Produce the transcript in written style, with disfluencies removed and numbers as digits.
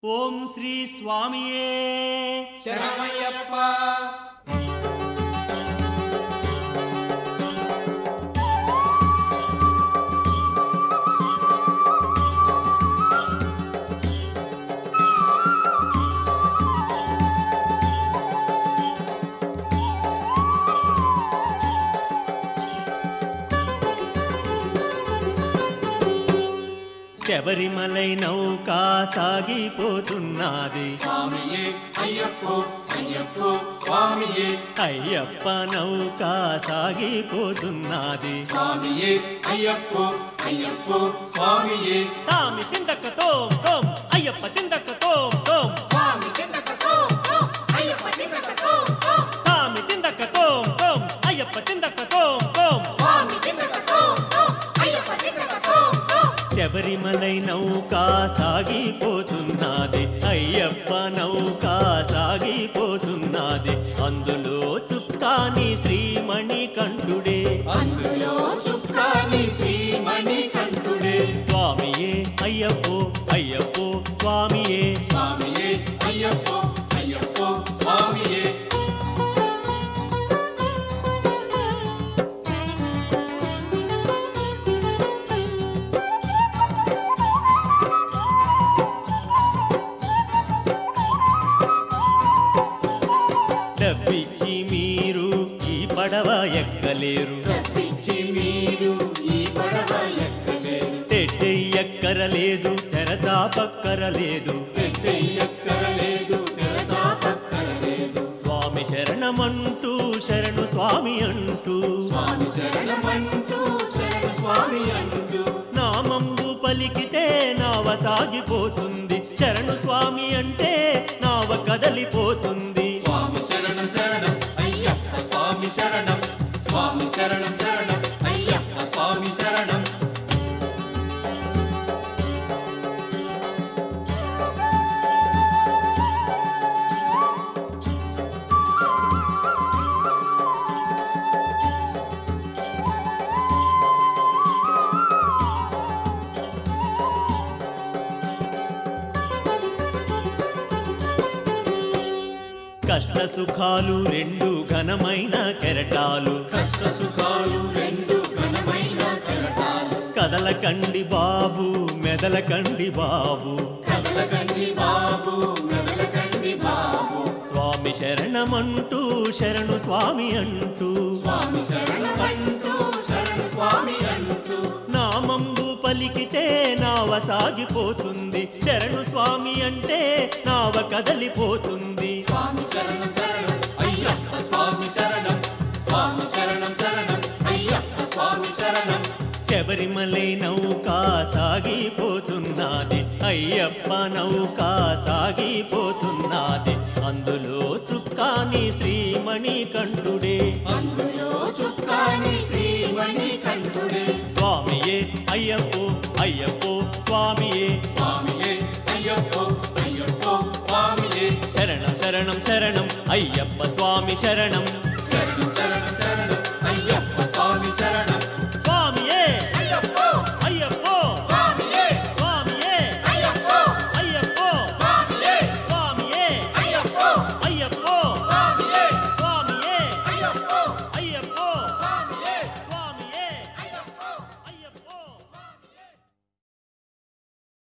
ఓం శ్రీ స్వామియే శరణమయ్యప్ప. శబరిమలై నౌకా సాగిపోతున్నది స్వామియే అయ్యప్పో అయ్యప్పో స్వామియే అయ్యప్ప నౌకా సాగిపోతున్నది స్వామియే అయ్యప్పో అయ్యప్పో స్వామియే సామి తిందక్క తోం తోం అయ్యప్ప తిందక్క తోం తోం స్వామి కిందకతో అయ్యప్ప కిందకతో సామి తిందక్క తోం తోం అయ్యప్ప తిందక్క తోం తోం స్వామి కిందకతో అయ్యప్ప కిందకతో శబరిమలై నౌకా సాగిపోతున్నది అయ్యప్ప నౌకా సాగిపోతున్నది అందులో చుక్కాని శ్రీమణి కంఠుడే అందులో చుక్కాని శ్రీమణి కంఠుడే స్వామియే అయ్యప్పో అయ్యప్పో స్వామియే స్వామియే అయ్యప్పో అయ్యప్పో స్వామియే డబ్బిచ్చి మీరు ఈ పడవ ఎక్కలేరు తప్పించి మీరు ఈ పడవ ఎక్కలేరు ఎక్కరలేదు తెరచాపక్కరలేదు ఎక్కరలేదు తెరచాపక్కరలేదు స్వామి శరణమంటూ శరణు స్వామి అంటూ స్వామి శరణమంటూ శరణ స్వామి అంటూ నామంబు పలికితే నావ సాగిపోతుంది శరణు స్వామి అంటే నావ కదలిపోతుంది స్వామి శరణం శరణం అయ్యప్ప స్వామి శరణం స్వామి శరణం శరణం అయ్యప్ప స్వామి శరణం కష్ట సుఖాలు రెండు ఘనమైన కెరటాలు కష్ట సుఖాలు రెండు ఘనమైన కెరటాలు కదలకండి బాబు మెదలకండి బాబు కదలకండి బాబు మెదలకండి బాబు స్వామి శరణమంటూ శరణు స్వామి అంటూ స్వామి శరణమంటూ శరణు స్వామి అంటూ నామంబు పలికితే నావ సాగిపోతుంది శరణు స్వామి అంటే నావ కదలిపోతుంది స్వామి శరణం శరణం అయ్యప్ప స్వామి శరణం స్వామి శరణం శరణం అయ్యప్ప స్వామి శరణం శబరిమలై నౌకా సాగిపోతున్నది అయ్యప్ప నౌకా సాగిపోతున్నది అందులో చుక్కాని శ్రీమణి కంఠుడే అందులో చుక్కాని శ్రీమణి కంఠుడే స్వామియే అయ్యప్పో అయ్యప్పో స్వామియే స్వామియే అయ్యప్పో అయ్యప్పో స్వామియే శరణం శరణం శరణం అయ్యప్ప స్వామి శరణం